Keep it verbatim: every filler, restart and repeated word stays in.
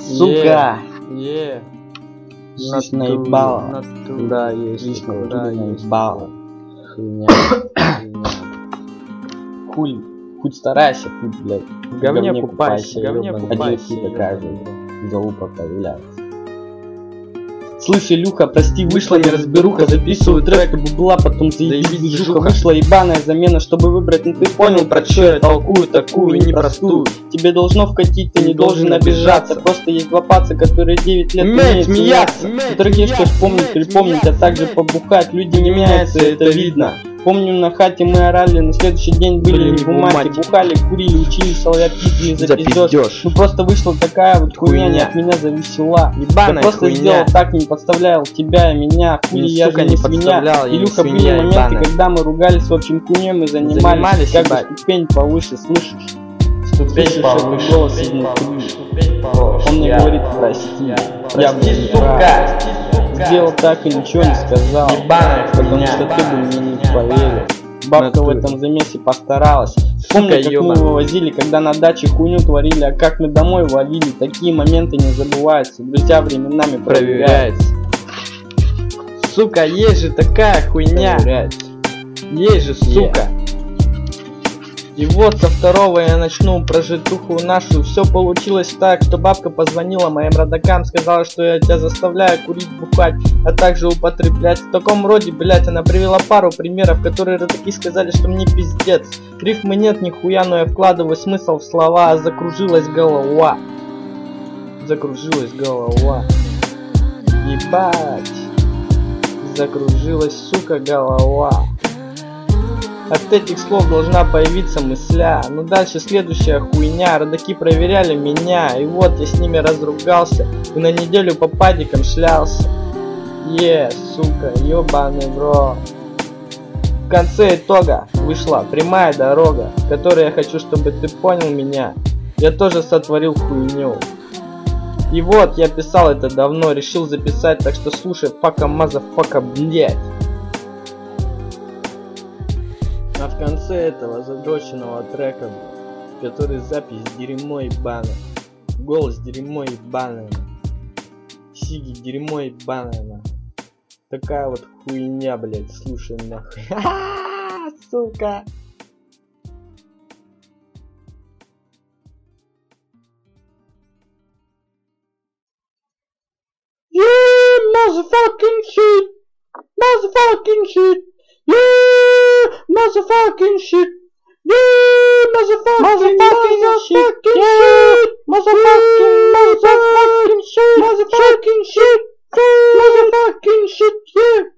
Сука! Е. Жизнь наебала. Да, есть. Жизнь Да, наебала. Хуйня. Хуй. Хоть старайся, хуй, блядь. В говне купайся, в говне ёбаный. купайся. Один хуй такая же залупа появляется. Слышь, Илюха, прости, вышла неразберуха. Записываю трек, чтобы была потом заебись движуха. Вышла ебаная замена, чтобы выбрать, ну ты понял, про что я толкую такую непростую. Тебе должно вкатить, ты не должен обижаться. Просто есть два паца, которые девять лет умеют смеяться. Дорогие, что ж помнить, припомнить, а также побухать. Люди не меняются, это видно. Помню, на хате мы орали, на следующий день были не в умате. Бухали, курили, учили, соловья пиздили за пиздёж. Ну просто вышла такая вот хуйня, не от меня зависела. Я просто хуйня. Сделал так, не подставлял тебя и меня. Хули, я же не свинья. Илюха, были моменты, когда мы ругались, в общем, хуйней мы занимались. занимались как бы ступень повыше, слышишь? Ступень повыше, голос изнутри. Он мне говорит, прости, я бы не прав. Сделал так и ничего не сказал, потому что ты бы мне не поверил. Бабка в этом замесе постаралась. Помню, как мы вывозили, когда на даче хуйню творили, а как мы домой валили. Такие моменты не забываются, друзья временами проверяются. Сука, есть же такая хуйня. Есть же, сука. И вот со второго я начну про житуху нашу. Все получилось так, что бабка позвонила моим родакам, сказала, что я тебя заставляю курить, бухать, а также употреблять. В таком роде, блять, она привела пару примеров, которые родаки сказали, что мне пиздец. Рифмы нет нихуя, но я вкладываю смысл в слова, а закружилась голова. Закружилась голова. Ебать. Закружилась, сука, голова. От этих слов должна появиться мысля. Но дальше следующая хуйня. Родаки проверяли меня, и вот я с ними разругался и на неделю по падикам шлялся. Е, сука, ёбаный в рот. В конце итога вышла прямая дорога, которой я хочу, чтобы ты понял меня. Я тоже сотворил хуйню. И вот я писал это давно, решил записать, так что слушай, фака мазафака, блять. А в конце этого задроченного трека, который запись дерьмо ебаное, голос дерьмо ебаное, сиги дерьмо ебаное, такая вот хуйня, блять, слушай нахуй. Ха-ха, сука. Yeah, motherfucking shit, motherfucking shit. Yeah, motherfucking shit. Yeah, motherfucking, motherfucking, motherfucking shit. Motherfucking.